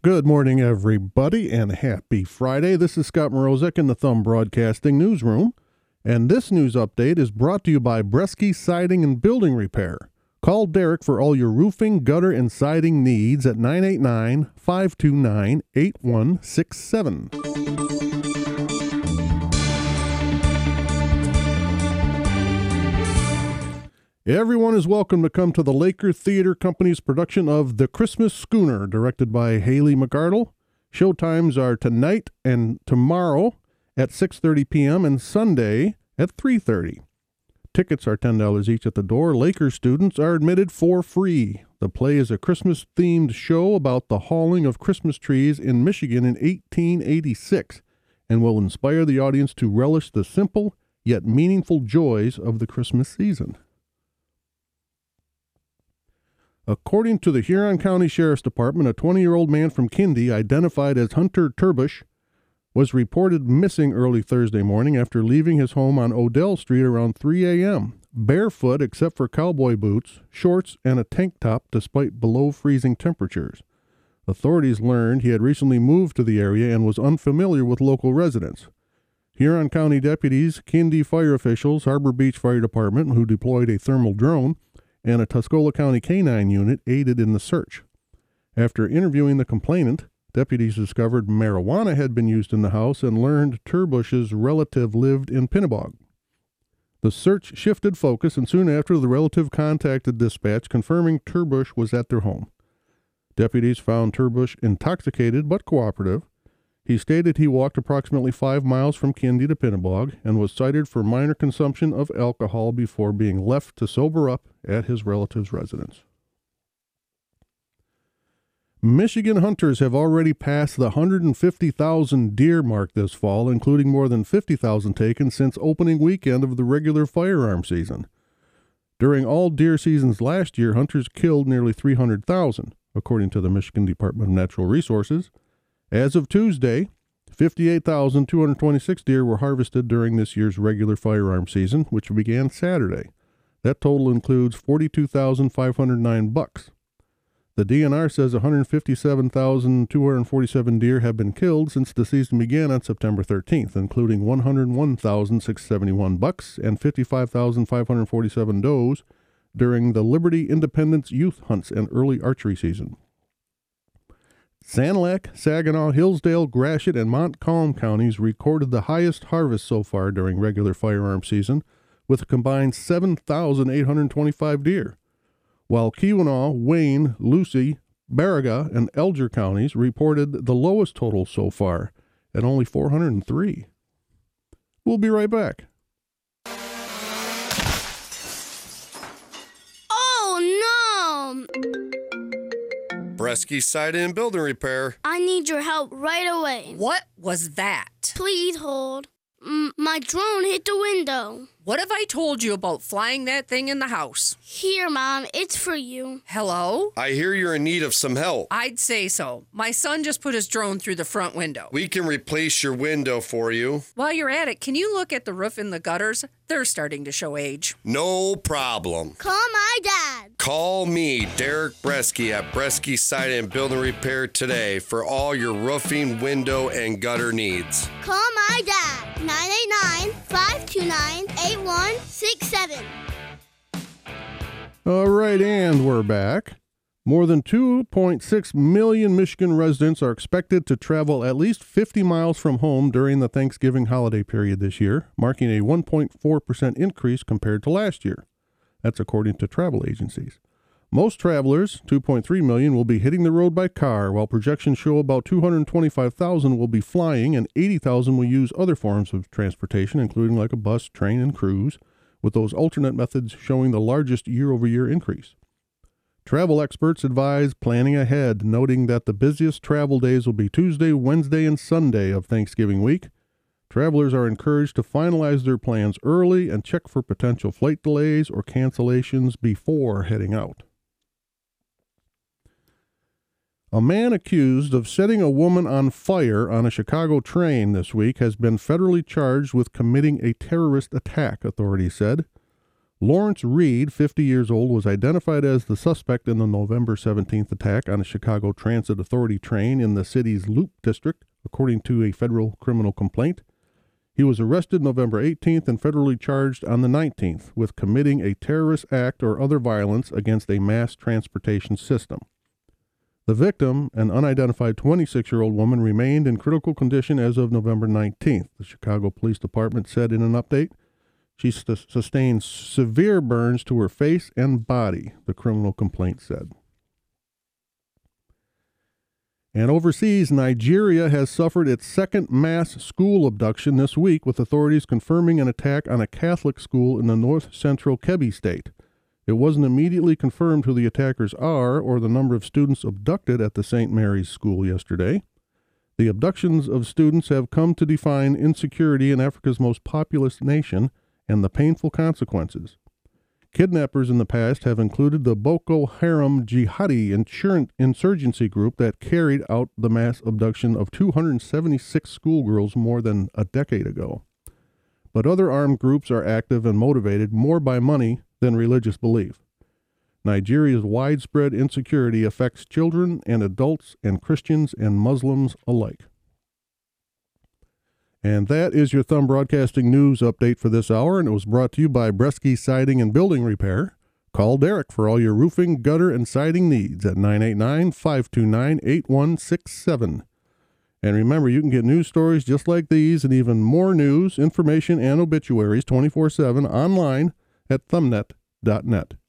Good morning, everybody, and happy Friday. This is Scott Mrozek in the Thumb Broadcasting Newsroom, and this news update is brought to you by Bresky Siding and Building Repair. Call Derek for all your roofing, gutter, and siding needs at 989-529-8167. Everyone is welcome to come to the Laker Theater Company's production of The Christmas Schooner, directed by Haley McArdle. Showtimes are tonight and tomorrow at 6:30 p.m. and Sunday at 3:30. Tickets are $10 each at the door. Laker students are admitted for free. The play is a Christmas-themed show about the hauling of Christmas trees in Michigan in 1886 and will inspire the audience to relish the simple yet meaningful joys of the Christmas season. According to the Huron County Sheriff's Department, a 20-year-old man from Kindy, identified as Hunter Turbush, was reported missing early Thursday morning after leaving his home on Odell Street around 3 a.m., barefoot except for cowboy boots, shorts, and a tank top despite below-freezing temperatures. Authorities learned he had recently moved to the area and was unfamiliar with local residents. Huron County deputies, Kindy fire officials, Harbor Beach Fire Department, who deployed a thermal drone, and a Tuscola County K-9 unit aided in the search. After interviewing the complainant, deputies discovered marijuana had been used in the house and learned Turbush's relative lived in Pinnebog. The search shifted focus, and soon after, the relative contacted dispatch, confirming Turbush was at their home. Deputies found Turbush intoxicated but cooperative. He stated he walked approximately 5 miles from Kindy to Pinnebog and was cited for minor consumption of alcohol before being left to sober up at his relative's residence. Michigan hunters have already passed the 150,000 deer mark this fall, including more than 50,000 taken since opening weekend of the regular firearm season. During all deer seasons last year, hunters killed nearly 300,000, according to the Michigan Department of Natural Resources. As of Tuesday, 58,226 deer were harvested during this year's regular firearm season, which began Saturday. That total includes 42,509 bucks. The DNR says 157,247 deer have been killed since the season began on September 13th, including 101,671 bucks and 55,547 does during the Liberty Independence Youth Hunts and early archery season. Sanilac, Saginaw, Hillsdale, Gratiot, and Montcalm counties recorded the highest harvest so far during regular firearm season, with a combined 7,825 deer, while Keweenaw, Wayne, Lucey, Baraga, and Elger counties reported the lowest total so far at only 403. We'll be right back. Oh, no! Bresky Siding and Building Repair. I need your help right away. What was that? Please hold. My drone hit the window. What have I told you about flying that thing in the house? Here, Mom. It's for you. Hello? I hear you're in need of some help. I'd say so. My son just put his drone through the front window. We can replace your window for you. While you're at it, can you look at the roof and the gutters? They're starting to show age. No problem. Call my dad. Call me, Derek Bresky, at Bresky Siding and Building Repair today for all your roofing, window, and gutter needs. Call my dad. 989-529-8167. All right, and we're back. More than 2.6 million Michigan residents are expected to travel at least 50 miles from home during the Thanksgiving holiday period this year, marking a 1.4% increase compared to last year. That's according to travel agencies. Most travelers, 2.3 million, will be hitting the road by car, while projections show about 225,000 will be flying and 80,000 will use other forms of transportation, including like a bus, train, and cruise, with those alternate methods showing the largest year-over-year increase. Travel experts advise planning ahead, noting that the busiest travel days will be Tuesday, Wednesday, and Sunday of Thanksgiving week. Travelers are encouraged to finalize their plans early and check for potential flight delays or cancellations before heading out. A man accused of setting a woman on fire on a Chicago train this week has been federally charged with committing a terrorist attack, authorities said. Lawrence Reed, 50 years old, was identified as the suspect in the November 17th attack on a Chicago Transit Authority train in the city's Loop District, according to a federal criminal complaint. He was arrested November 18th and federally charged on the 19th with committing a terrorist act or other violence against a mass transportation system. The victim, an unidentified 26-year-old woman, remained in critical condition as of November 19th, the Chicago Police Department said in an update. She sustained severe burns to her face and body, the criminal complaint said. And overseas, Nigeria has suffered its second mass school abduction this week, with authorities confirming an attack on a Catholic school in the north-central Kebbi state. It wasn't immediately confirmed who the attackers are or the number of students abducted at the St. Mary's School yesterday. The abductions of students have come to define insecurity in Africa's most populous nation and the painful consequences. Kidnappers in the past have included the Boko Haram jihadi insurgency group that carried out the mass abduction of 276 schoolgirls more than a decade ago. But other armed groups are active and motivated more by money than religious belief. Nigeria's widespread insecurity affects children and adults and Christians and Muslims alike. And that is your Thumb Broadcasting News update for this hour, and it was brought to you by Bresky Siding and Building Repair. Call Derek for all your roofing, gutter, and siding needs at 989-529-8167. And remember, you can get news stories just like these and even more news, information, and obituaries 24/7 online at thumbnet.net.